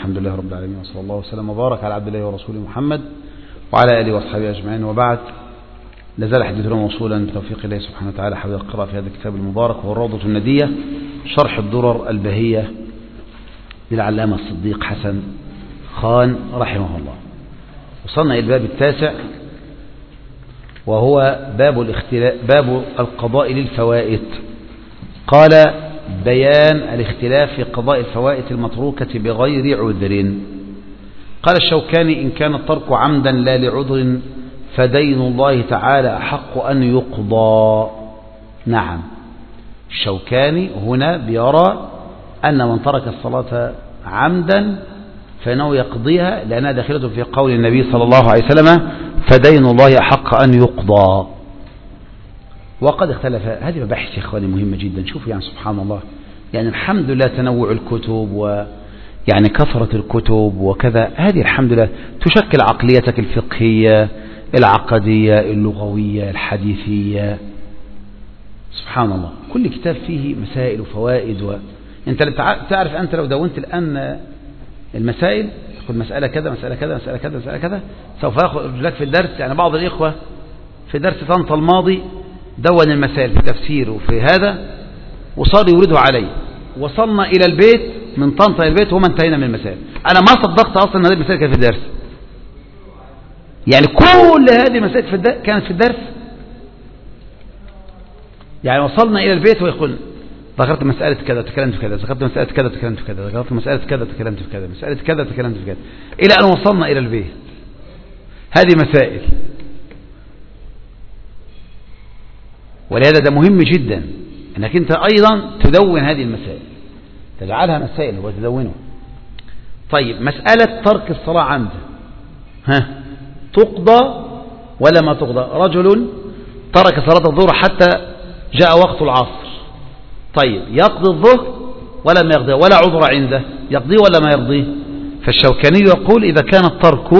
الحمد لله رب العالمين، وصلى الله وسلم وبارك على عبد الله ورسوله محمد وعلى آله وأصحابه أجمعين، وبعد. لازال حديثنا موصولا بتوفيق الله سبحانه وتعالى حول القراءة في هذا الكتاب المبارك، وهو الروضة الندية شرح الدرر البهية للعلامة الصديق حسن خان رحمه الله. وصلنا إلى الباب التاسع، وهو باب القضاء للفوائت. قال: بيان الاختلاف في قضاء الفوائت المتروكة بغير عذر. قال الشوكاني: إن كان الترك عمدا لا لعذر فدين الله تعالى أحق أن يقضى. نعم، الشوكاني هنا بيرى أن من ترك الصلاة عمدا فإنه يقضيها، لأنها داخلة في قول النبي صلى الله عليه وسلم: فدين الله أحق أن يقضى. وقد اختلف. هذه مباحث يا إخواني مهمة جدا. شوفوا يعني سبحان الله، يعني الحمد لله تنوع الكتب ويعني كثرة الكتب وكذا، هذه الحمد لله تشكل عقليتك الفقهية العقدية اللغوية الحديثية. سبحان الله، كل كتاب فيه مسائل وفوائد. أنت تعرف، أنت لو دونت الآن المسائل، تقول مسألة كذا مسألة كذا مسألة كذا مسألة كذا، سوف يخرج لك في الدرس. يعني بعض الإخوة في درس طنطا الماضي دون المسائل في تفسير وفي هذا، وصار يورده علي. وصلنا إلى البيت من طنطا إلى البيت وما انتهينا من المسائل. أنا ما صدقت أصلا أن هذه المسائل كانت في الدرس. يعني كل هذه المسائل كانت في الدرس. يعني وصلنا إلى البيت ويقول: ذكرت مسألة كذا تكلمت في كذا، ذكرت مسألة كذا تكلمت في كذا، ذكرت مسألة كذا تكلمت في كذا، مسألة كذا تكلمت في كذا، إلى أن وصلنا إلى البيت. هذه مسائل، ولهذا ده مهم جدا أنك أنت أيضا تدون هذه المسائل، تجعلها مسائل وتدونها. طيب، مسألة ترك الصلاة عمدا، تقضى ولا ما تقضى؟ رجل ترك صلاة الظهر حتى جاء وقت العصر. طيب، يقضي الظهر ولا ما يقضيه؟ ولا عذر عنده، يقضيه ولا ما يقضيه؟ فالشوكاني يقول: إذا كان الترك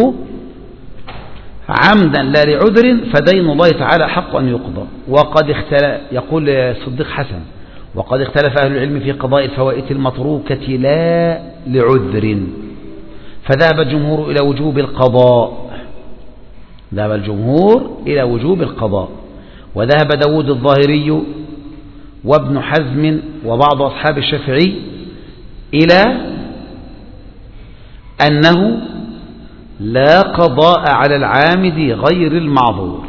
عمدا لا لعذر فدين الله تعالى حق أن يقضى. وقد اختلف، يقول الصديق حسن: وقد اختلف أهل العلم في قضاء الفوائت المتروكة لا لعذر، فذهب الجمهور إلى وجوب القضاء. ذهب الجمهور إلى وجوب القضاء، وذهب داود الظاهري وابن حزم وبعض أصحاب الشافعي إلى أنه لا قضاء على العامد غير المعذور،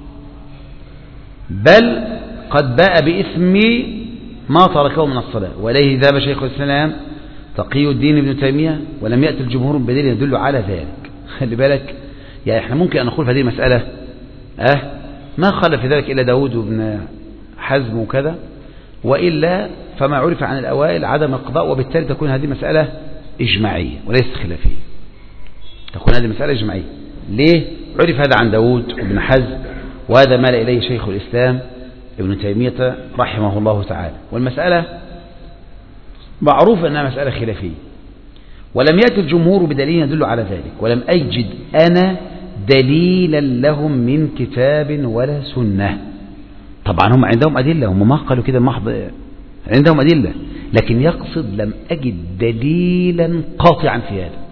بل قد باء بإثم ما تركه من الصلاة. وإليه ذهب شيخ الإسلام تقي الدين ابن تيمية، ولم يأتي الجمهور بدليل يدل على ذلك. خلي بالك، يعني احنا ممكن أن نقول في هذه المسألة ما خالف في ذلك إلا داود وابن حزم وكذا، وإلا فما عرف عن الأوائل عدم القضاء، وبالتالي تكون هذه مسألة إجماعية وليست خلافية. تكون هذه مسألة إجماعية. ليه؟ عرف هذا عن داود وابن حزم، وهذا مال إليه شيخ الإسلام ابن تيمية رحمه الله تعالى. والمسألة معروف أنها مسألة خلافية، ولم يأتي الجمهور بدليل يدل على ذلك، ولم أجد أنا دليلا لهم من كتاب ولا سنة. طبعا هم عندهم أدلة، هم ما قالوا كده محض، عندهم أدلة، لكن يقصد لم أجد دليلا قاطعا في هذا.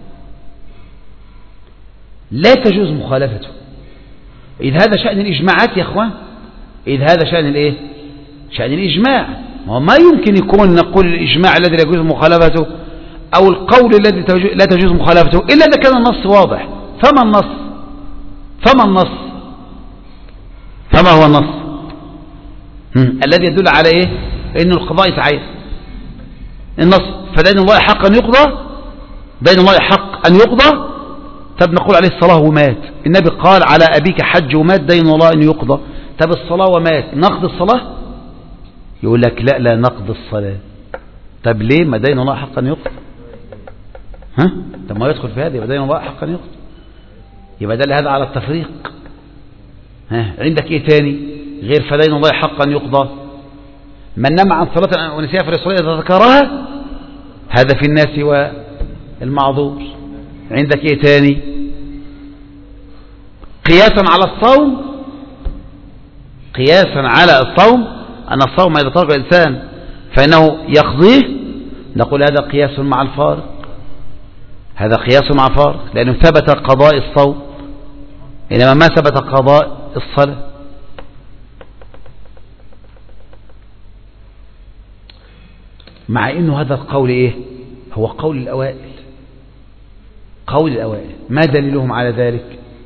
لا تجوز مخالفته، إذ هذا شأن الإجماعات يا أخوان، إذ هذا شأن الإيه؟ شأن الإجماع. ما يمكن يكون نقول الإجماع الذي لا يجوز مخالفته أو القول الذي لا تجوز مخالفته إلا إذا كان النص واضح. فما النص؟ فما هو النص الذي يدل على إيه؟ إنه القضاء يتعين. النص: فدين الله حق أن يقضى، دين الله حق أن يقضى. طب نقول عليه الصلاة ومات، النبي قال: على أبيك حج ومات، دين الله أن يقضى. طب الصلاة ومات، نقض الصلاة؟ يقول لك: لا نقض الصلاة. طب ليه؟ ما دين الله حق أن يقضى. طب ما يدخل في هذا، يبقى دين الله حق أن يقضى، يبقى دل هذا على التفريق. عندك إيه تاني غير فدين الله حق أن يقضى؟ من نام عن صلاة ونسيها فليصليها إذا ذكرها، هذا في الناس والمعذور. عندك إيه تاني؟ قياسا على الصوم، أن الصوم إذا ترك الإنسان فإنه يقضيه، نقول هذا قياس مع الفارق. هذا قياس مع فارق، لأنه ثبت قضاء الصوم إنما ما ثبت قضاء الصلاة. مع إنه هذا القول إيه؟ هو قول الأوائل، قول الأوائل. ما دليلهم على ذلك؟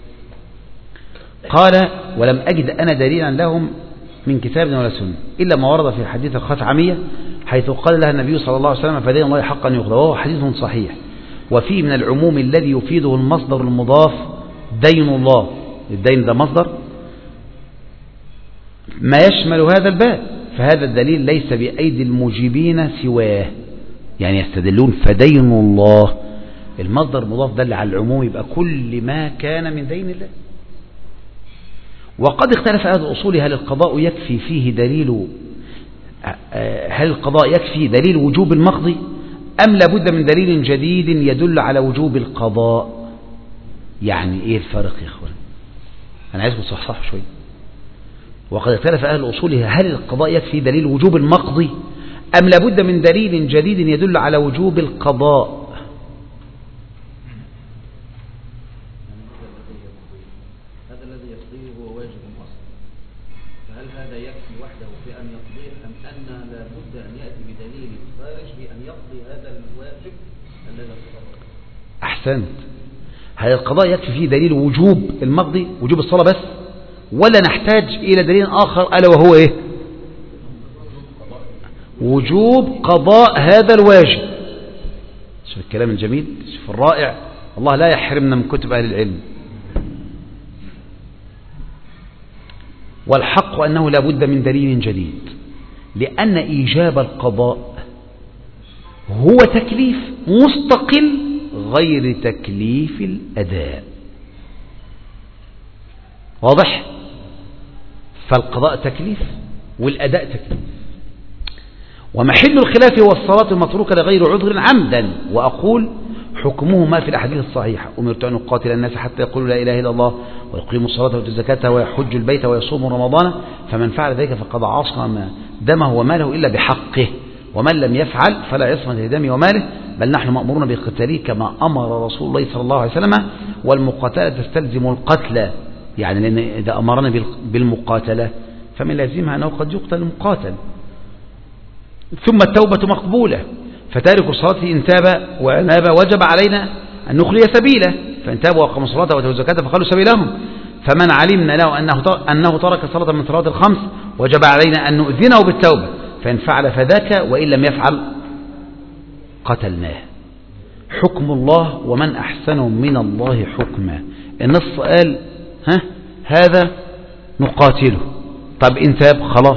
قال: ولم أجد أنا دليلا لهم من كتاب ولا سنة إلا ما ورد في حديث الخثعمية حيث قال لها النبي صلى الله عليه وسلم: فدين الله حقا يقضى، وهو حديث صحيح. وفيه من العموم الذي يفيده المصدر المضاف دين الله، الدين ده مصدر ما يشمل هذا الباب، فهذا الدليل ليس بأيدي المجيبين سواه. يعني يستدلون فدين الله، المصدر مضاف دل على العموم، يبقى كل ما كان من دين الله. وقد اختلف أهل الأصول هل القضاء يكفي فيه دليل، هل القضاء يكفي دليل وجوب المقضي أم لابد من دليل جديد يدل على وجوب القضاء؟ يعني إيه الفرق يا إخوان؟ أنا عايزكم تصحصحوا شوية. وقد اختلف أهل الأصول هل القضاء يكفي دليل وجوب المقضي أم لابد من دليل جديد يدل على وجوب القضاء؟ هذا الذي يقضيه هو واجب أصلا، فهل هذا يكفي وحده في أن يقضيه أم أن لابد أن يأتي بدليل خارج بأن يقضي هذا الواجب الذي يقضيه؟ أحسنت. هل القضاء يكفي فيه دليل وجوب المقضي، وجوب الصلاة بس، ولا نحتاج إلى دليل آخر ألا وهو إيه؟ وجوب قضاء هذا الواجب. شوف الكلام الجميل، شوف الرائع، الله لا يحرمنا من كتب أهل العلم. والحق أنه لا بد من دليل جديد، لأن إيجاب القضاء هو تكليف مستقل غير تكليف الأداء. واضح؟ فالقضاء تكليف والأداء تكليف. ومحل الخلاف هو الصلاة المتروكة لغير عذر عمدا. وأقول حكمه ما في الأحاديث الصحيحة: أمرت أن أقاتل الناس حتى يقولوا لا إله إلا الله ويقيموا الصلاة ويؤتوا الزكاة ويحج البيت ويصوم رمضان، فمن فعل ذلك فقد عصم دمه وماله إلا بحقه، ومن لم يفعل فلا عصمة لدمه وماله، بل نحن مأمورون بقتاله كما أمر رسول الله صلى الله عليه وسلم، والمقاتلة تستلزم القتل، يعني لأن إذا أمرنا بالمقاتلة فمن لازمها أنه قد يقتل المقاتل. ثم التوبة مقبولة، فتارك الصلاة إن تاب وأناب وجب علينا أن نخلي سبيله، فإن تابوا وأقاموا الصلاة وآتوا الزكاة فخلوا سبيلهم. فمن علمنا له أنه ترك صلاة من صلاة الخمس وجب علينا أن نؤذنه بالتوبة، فإن فعل فذاك، وإن لم يفعل قتلناه. حكم الله ومن أحسن من الله حكما. النص قال هذا نقاتله، طب إن تاب خلاص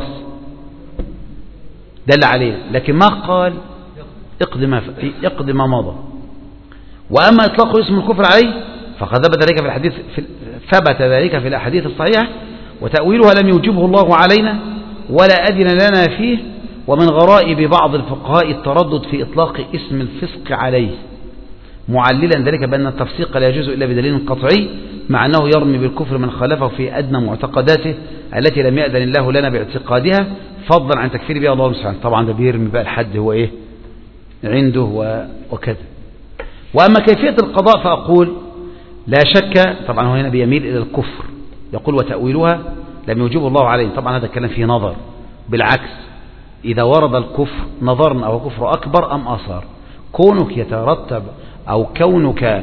دل عليه، لكن ما قال اقض ما مضى. وأما إطلاق اسم الكفر عليه فقد ثبت ذلك في الأحاديث الصحيحة، وتأويلها لم يوجبه الله علينا ولا أذن لنا فيه. ومن غرائب بعض الفقهاء التردد في إطلاق اسم الفسق عليه، معللا ذلك بأن التفسيق لا يجوز إلا بدليل قطعي، مع أنه يرمي بالكفر من خالفه في أدنى معتقداته التي لم يأذن الله لنا باعتقادها، فضلا عن تكفير بها الله سبحانه. طبعا ده بيرمي بقى الحد هو إيه عنده وكذا. وأما كيفية القضاء فأقول لا شك، طبعا هو هنا بيميل إلى الكفر، يقول وتأويلها لم يوجبه الله عليه. طبعا هذا الكلام فيه نظر، بالعكس إذا ورد الكفر نظرنا أو كفر أكبر أم أصغر، كونك يترتب أو كونك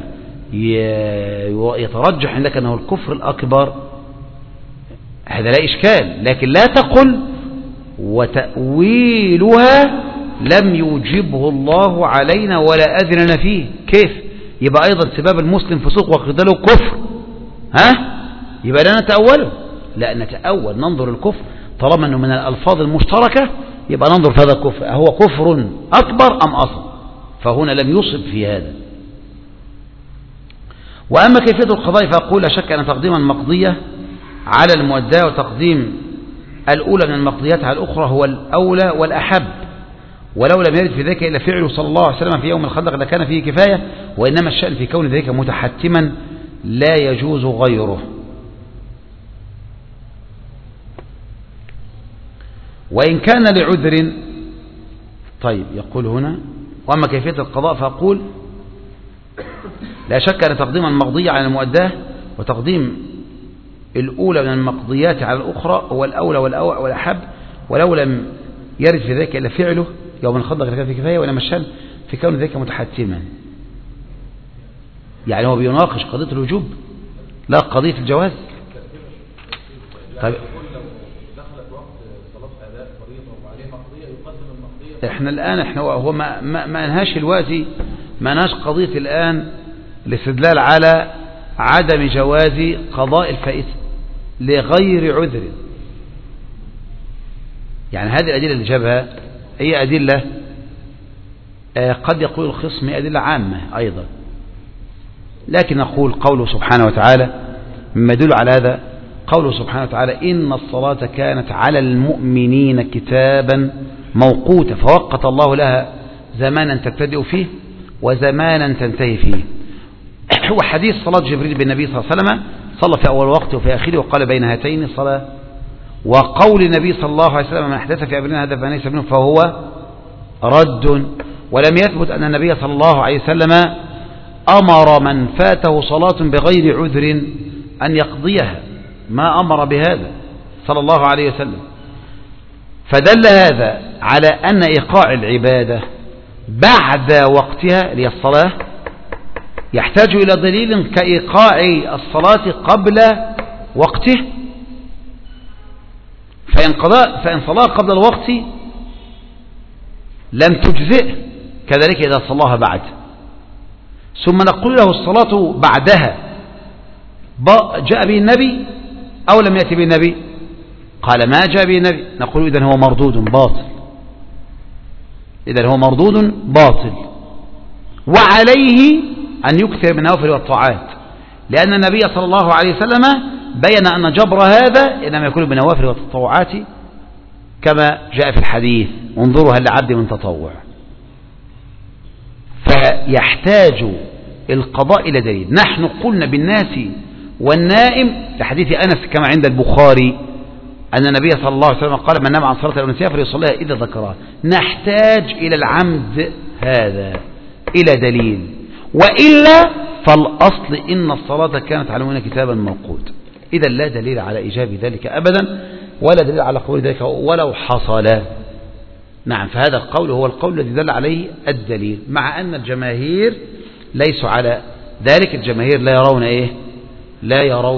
يترجح عندك أنه الكفر الأكبر هذا لا إشكال، لكن لا تقل وتأويلها لم يوجبه الله علينا ولا أذن لنا فيه. كيف يبقى أيضا سباب المسلم فسوق وقتاله كفر؟ يبقى لا نتأوله، لا نتأول، ننظر الكفر طالما أنه من الألفاظ المشتركة يبقى ننظر في هذا الكفر هو كفر أكبر أم أصغر، فهنا لم يصب في هذا. وأما كيفية القضاء فأقول لا شك أن تقديم المقضية على المؤداة وتقديم الأولى من المقضيات على الأخرى هو الأولى والأحب، ولو لم يرد في ذلك إلا فعله صلى الله عليه وسلم في يوم الخندق لكان فيه كفاية، وإنما الشأن في كون ذلك متحتما لا يجوز غيره. وإن كان لعذر، طيب يقول هنا وأما كيفية القضاء فأقول لا شك أن تقديم المقضية على المؤداه وتقديم الأولى من المقضيات على الأخرى هو الأولى والأحب، ولو لم يرد في ذلك إلا فعله يوم الخندق لكان في كفاية، ولا مشان في كون ذلك متحتما. يعني هو بيناقش قضية الوجوب لا قضية الجواز. طيب احنا الآن هو ما انهاش الوازي، ما انهاش قضية الآن الاستدلال على عدم جواز قضاء الفائت لغير عذر. يعني هذه الأدلة اللي جابها هي أدلة قد يقول الخصم أدلة عامة أيضا، لكن نقول قوله سبحانه وتعالى مما يدل على هذا قوله سبحانه وتعالى إن الصلاة كانت على المؤمنين كتابا موقوتا، فوقت الله لها زمانا تبتدئ فيه وزمانا تنتهي فيه. وحديث صلاة جبريل بالنبي صلى الله عليه وسلم صلى في أول وقت وفي آخره وقال بين هاتين الصلاة، وقول النبي صلى الله عليه وسلم من أحدث في أمرنا هذا فليس منه فهو رد. ولم يثبت أن النبي صلى الله عليه وسلم أمر من فاته صلاة بغير عذر أن يقضيها، ما أمر بهذا صلى الله عليه وسلم. فدل هذا على أن إيقاع العبادة بعد وقتها للصلاة يحتاج إلى دليل كإيقاع الصلاة قبل وقته، فإن صلاة قبل الوقت لم تجزئ، كذلك إذا صلاها بعد. ثم نقول له الصلاة بعدها جاء به النبي أو لم يأتي به النبي؟ قال ما جاء به النبي. نقول إذن هو مردود باطل، إذن هو مردود باطل، وعليه أن يكثر من النوافل والطاعات، لأن النبي صلى الله عليه وسلم بين أن جبر هذا إنما يكون بنوافل والتطوعات كما جاء في الحديث انظروا هل لعبد من تطوع. فيحتاج القضاء إلى دليل. نحن قلنا بالناس والنائم لحديث أنس كما عند البخاري أن النبي صلى الله عليه وسلم قال من نام عن صلاة الأنسية فليصليها إذا ذكرها. نحتاج إلى العمد هذا إلى دليل، وإلا فالأصل إن الصلاة كانت على المؤمنين كتابا موقوتا. إذا لا دليل على إيجاب ذلك أبدا، ولا دليل على قول ذلك ولو حصل. نعم، فهذا القول هو القول الذي دل عليه الدليل، مع أن الجماهير ليسوا على ذلك. الجماهير لا يرون إيه؟ لا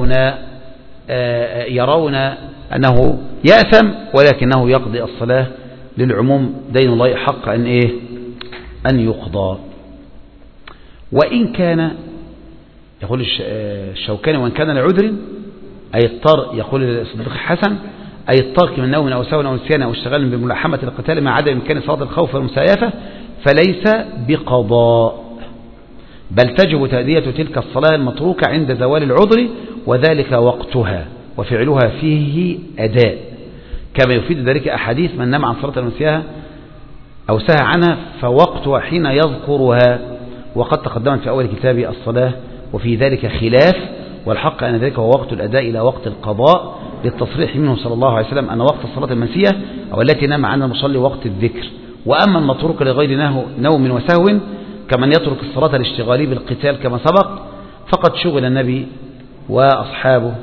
يرون أنه يأثم، ولكنه يقضي الصلاة للعموم دين الله حق أن إيه؟ أن يقضى. وإن كان يقول الشوكاني وإن كان لعذر أي اضطر، يقول الصديق الحسن أي الترك من نوم أو سهو أو نسيان أو اشتغال بملاحمة القتال مع عدم إمكان صلاة الخوف والمسايفة فليس بقضاء، بل تجب تأدية تلك الصلاة المتروكة عند زوال العذر وذلك وقتها، وفعلها فيه أداء، كما يفيد ذلك أحاديث من نام عن صلاة ونسيها أو سهى عنها فوقتها حين يذكرها، وقد تقدمت في أول كتاب الصلاة وفي ذلك خلاف، والحق أن ذلك هو وقت الأداء إلى وقت القضاء، للتصريح منه صلى الله عليه وسلم أن وقت الصلاة المنسية أو التي نام عنها المصلي وقت الذكر. وأما المتروك لغير نوم وسهو كمن يترك الصلاة الاشتغالي بالقتال كما سبق فقد شغل النبي وأصحابه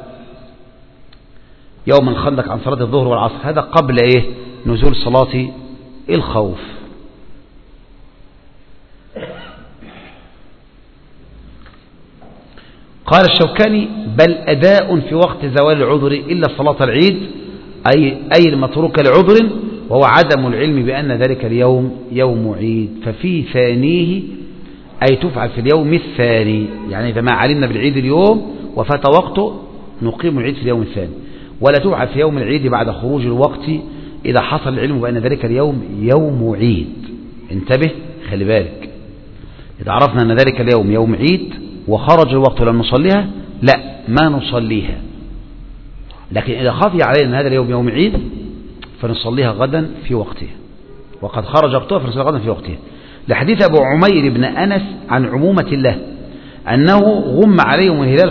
يوم الخندق عن صلاة الظهر والعصر، هذا قبل إيه؟ نزول صلاة الخوف. قال الشوكاني بل أداء في وقت زوال العذر إلا صلاة العيد أي المتروك لعذر، وهو عدم العلم بأن ذلك اليوم يوم عيد، ففي ثانيه أي تفعل في اليوم الثاني، يعني إذا ما علمنا بالعيد اليوم وفات وقته نقيم العيد في اليوم الثاني، ولا تفعل في يوم العيد بعد خروج الوقت إذا حصل العلم بأن ذلك اليوم يوم عيد. انتبه، خلي بالك، إذا عرفنا أن ذلك اليوم يوم عيد وخرج الوقت ولم نصليها لا ما نصليها، لكن إذا خفي علينا أن هذا اليوم يوم عيد فنصليها غدا في وقتها، وقد خرج وقتها فنصليها غدا في وقتها، لحديث أبو عمير بن أنس عن عمومة الله أنه غم عليهم الهلال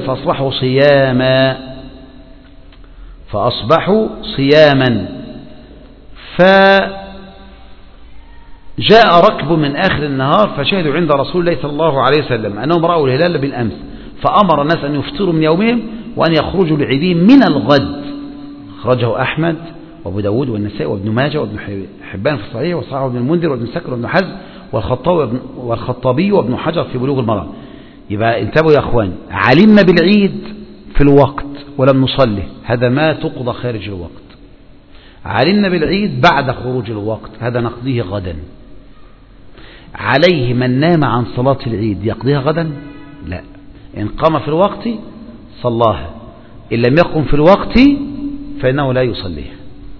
فأصبحوا صياما جاء ركب من آخر النهار فشهدوا عند رسول الله صلى الله عليه وسلم أنهم رأوا الهلال بالأمس، فأمر الناس أن يفطروا من يومهم وأن يخرجوا لعيدهم من الغد. أخرجه أحمد وأبو داود والنسائي وابن ماجه وابن حبان في الصحيح وصححه ابن المنذر وابن سكر وابن حزم والخطابي وابن حجر في بلوغ المرام. يبقى انتبهوا يا أخوان، علمنا بالعيد في الوقت ولم نصلي، هذا ما تقضى خارج الوقت. علمنا بالعيد بعد خروج الوقت، هذا نقضيه غدا. عليه من نام عن صلاة العيد يقضيها غدا؟ لا، إن قام في الوقت صلاها، إن لم يقم في الوقت فإنه لا يصليها.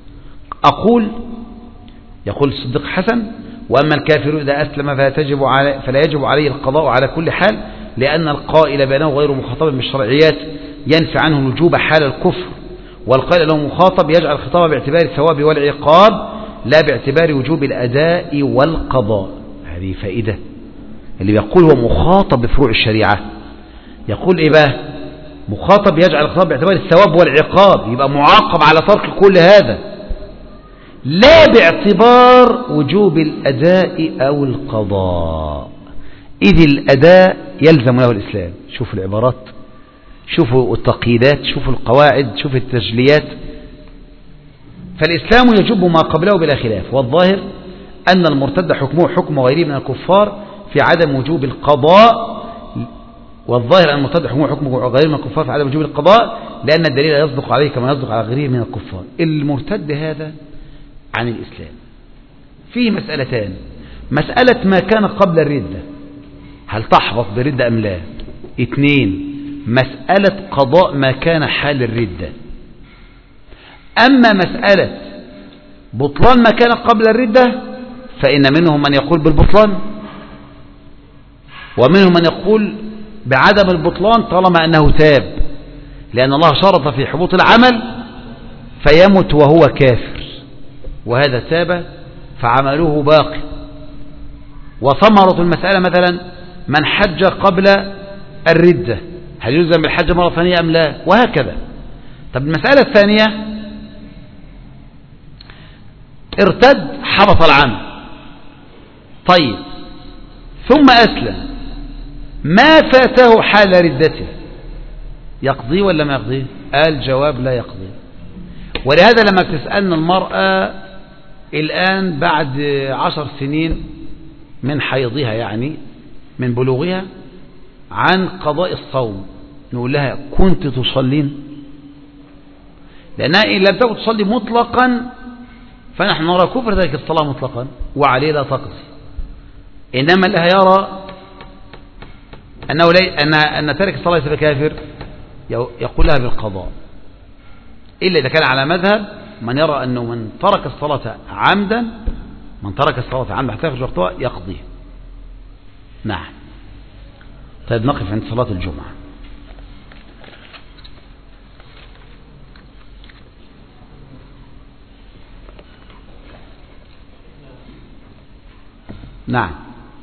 يقول الصديق حسن: وأما الكافر إذا أسلم فلا يجب عليه القضاء على كل حال، لأن القائل بأنه غير مخاطب بالشرعيات ينفي عنه الوجوب حال الكفر، والقائل له مخاطب يجعل الخطاب باعتبار الثواب والعقاب لا باعتبار وجوب الأداء والقضاء. هذه فائدة. اللي يقول هو مخاطب بفروع الشريعة يقول إيه بقى؟ مخاطب يجعل الخطاب باعتبار الثواب والعقاب، يبقى معاقب على ترك كل هذا، لا باعتبار وجوب الأداء أو القضاء، إذ الأداء يلزم له الإسلام. شوفوا العبارات، شوفوا التقييدات، شوفوا القواعد، شوفوا التجليات. فالإسلام يجب ما قبله بلا خلاف، والظاهر أن المرتد حكمه حكم غيره من الكفار في عدم وجوب القضاء، لأن الدليل يصدق عليه كما يصدق على غيره من الكفار. المرتد هذا عن الإسلام فيه مسألتان: مسألة ما كان قبل الردة، هل تحبط بالردة أم لا؟ 2 مسألة قضاء ما كان حال الردة. أما مسألة بطلان ما كان قبل الردة فإن منهم من يقول بالبطلان، ومنهم من يقول بعدم البطلان طالما أنه تاب، لأن الله شرط في حبوط العمل فيمت وهو كافر، وهذا تاب فعمله باقي. وثمرة المسألة مثلا من حج قبل الردة، هل يلزم بالحج مرة ثانية أم لا؟ وهكذا. طب المسألة الثانية: ارتد حبط العمل، طيب ثم أسلم، ما فاته حال ردته يقضي ولا ما يقضي؟ الجواب لا يقضي. ولهذا لما بتسألنا المرأة الآن بعد 10 سنين من حيضها، يعني من بلوغها، عن قضاء الصوم، نقول لها: كنت تصلين؟ لأنها إن لم تكن تصلي مطلقا فنحن نرى كفر ذلك الصلاة مطلقا وعليه لا تقضي. إنما اللي هيرى أن ترك الصلاة ليس بكافر يقول لها بالقضاء، إلا إذا كان على مذهب من يرى أنه من ترك الصلاة عمدا حتى يخرج وقتها يقضي. نعم. طيب نقف عند صلاة الجمعة. نعم.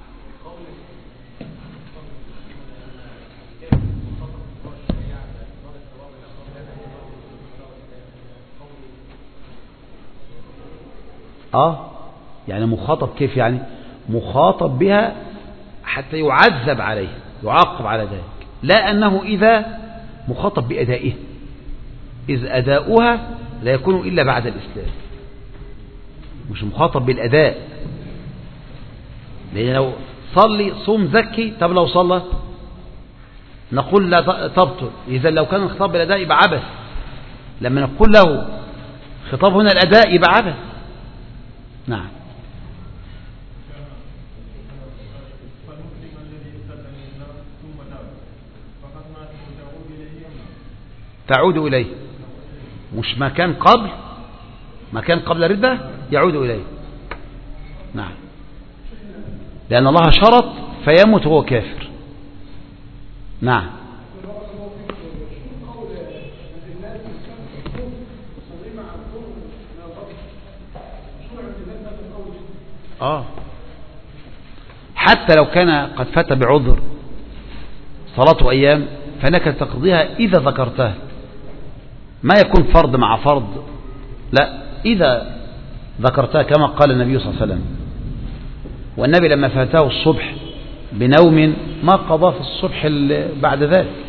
يعني مخاطب كيف؟ يعني مخاطب بها حتى يعذب عليه، يعاقب على ذلك، لا أنه إذا مخاطب بأدائه، إذ أداؤها لا يكون إلا بعد الإسلام، مش مخاطب بالأداء. لأن لو صلي صوم زكي، طب لو صلى نقول لا تبطل. إذا لو كان الخطاب بالأداء يبقى عبث، لما نقول له خطاب هنا الأداء يبقى عبث. نعم. تعود إليه، مش ما كان قبل الردة يعود إليه. نعم، لأن الله شرط فيموت وهو كافر. نعم. حتى لو كان قد فات بعذر صلاة أيام فلك تقضيها إذا ذكرتها، ما يكون فرض مع فرض، لا، إذا ذكرتها كما قال النبي صلى الله عليه وسلم: والنبي لما فاته الصبح بنوم ما قضى في الصبح بعد ذلك.